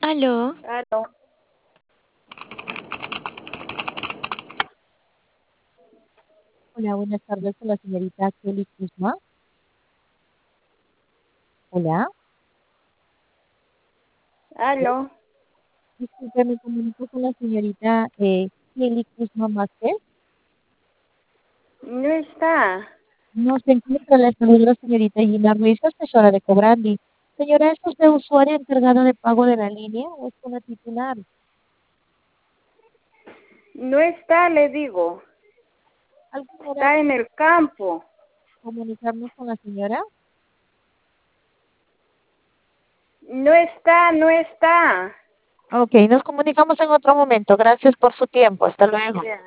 Aló, Aló. Hola, buenas tardes con la señorita Kelly Kuzma. Hola, Aló. disculpe, me comunico con la señorita Kelly Kuzma Vázquez. No está. No se encuentra la salud la señorita Gina Ruiz, asesora de Cobrandi. Señora, ¿es usted usuaria encargada de pago de la línea o es una titular? No está, le digo. ¿Algún Está horario en el campo. comunicarnos con la señora? No está, no está. Ok, nos comunicamos en otro momento. Gracias por su tiempo. Hasta luego. Ya.